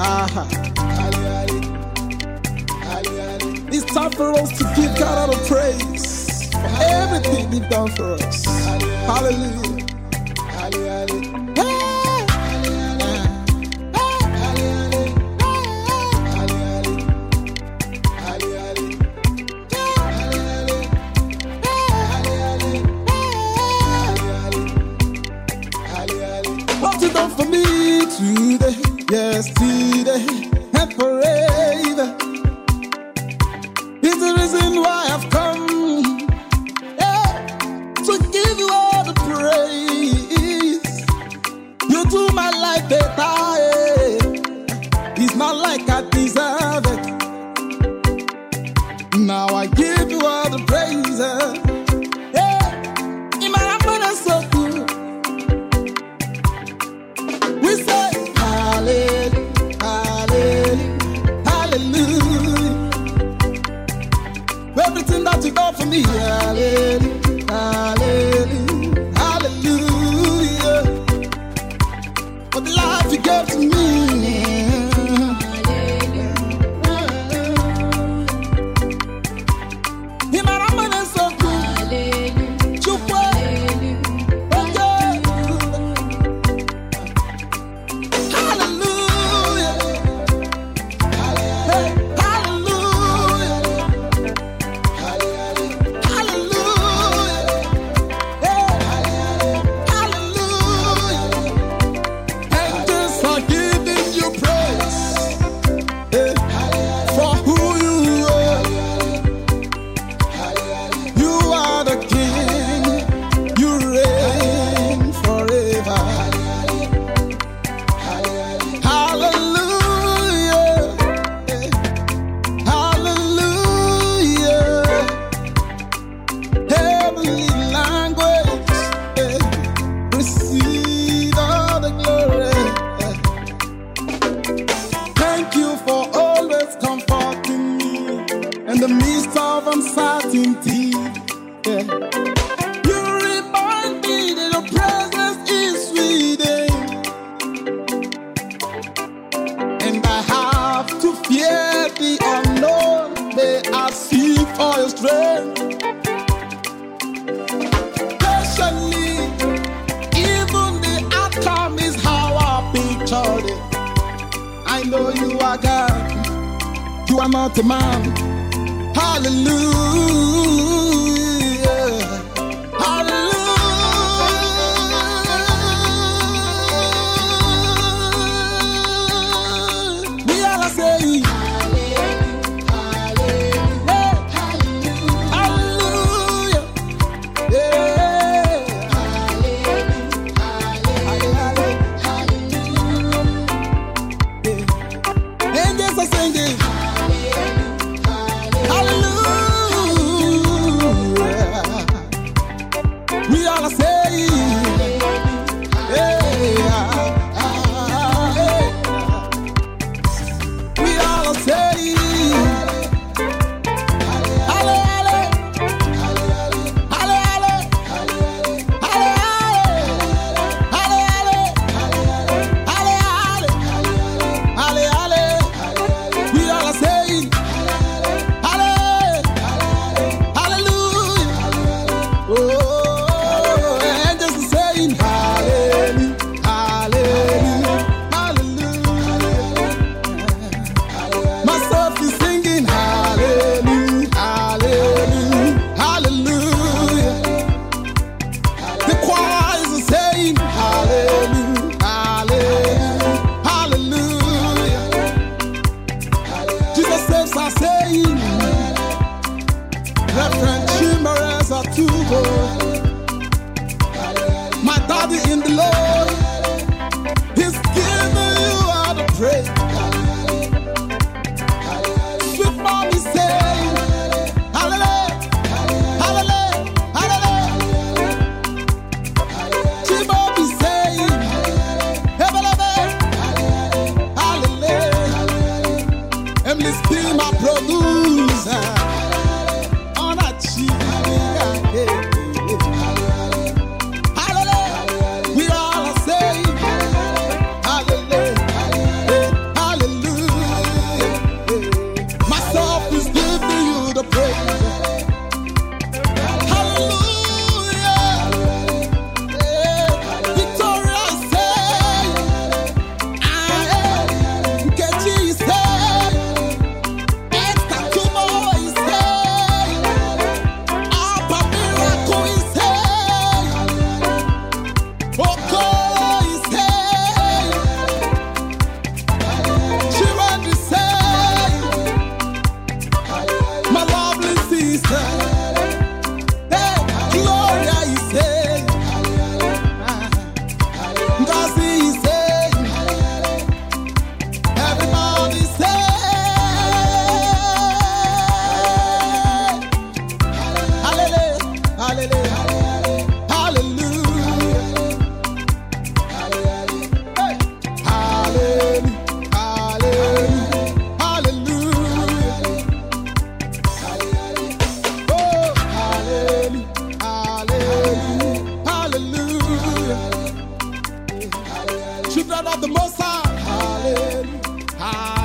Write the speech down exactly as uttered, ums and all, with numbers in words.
Ah, it's time for us to give God all the praise for everything He's done for us. Hallelujah. What you done for me today, yesterday, and forever is the reason why I've come, yeah, to give you all the praise. You do my life better, yeah. It's not like I deserve it. Now I give you all the praise, yeah. In my heart, I'm so good. We say hallelujah, hallelujah, hallelujah. Everything that you done for me, hallelujah, hallelujah, hallelujah. For the life you gave to me, him and I'm gonna so good. You hallelujah, hey, hallelujah. In the midst of uncertainty, yeah. You remind me that your presence is sweet, and I have to fear the unknown. May I seek for your strength patiently, even the outcome is how I pictured it. I know you are God, you are not a man. Hallelujah, hallelujah. We all say hallelujah, hallelujah, yeah. Hallelujah, angels are singing. We all say, yeah. We all say, halle, halle, halle, halle, halle, halle, halle. We all say, halle, hallelujah. Oh. My daddy in the Lord, He's giving you all the praise. Sweet mommy saying, hallelujah, hallelujah, hallelujah. She mommy saying, hallelujah. Emily still my producer. On a cheek, yeah. children of the Most High. Hallelujah. Hallelujah.